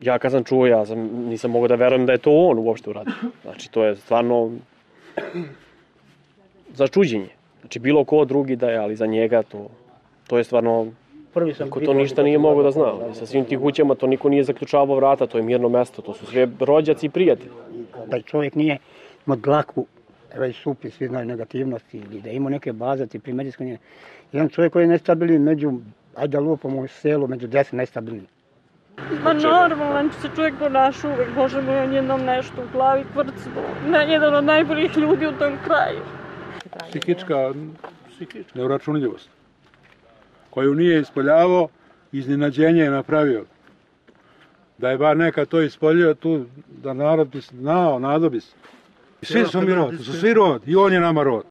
ja kad sam čuo, nisam mogao da verujem da je to on uopšte uradio. Znači, to je stvarno za čuđenje. Znači, bilo ko drugi da je, ali za njega to je stvarno... Niko to ništa nije mogao da zna. Sa svim tim kućama to niko nije zaključavao vrata, to je mirno mesto, to su sve rođaci i prijatelji. Da čovjek nije imao dlaku, već supi, svi znaju negativnosti, ili da ima neke bazati pri medijskom nije. Jedan čovjek koji je nestabilni među, ajde da lupamo u selu, među 10 nestabilni. Ma normalan se čovjek ponaša uvek, Bože moj, on je nam nešto u glavi kvrcno. Jedan od najboljih ljudi u tom kraju. Psihička neuračunljivost koju nije ispoljavao, iznenađenje je napravio. Da je bar neka to ispoljio tu, da narod bi znao, nado bi se. Svi smo mi rod, to su svi rod, i on je nama rod.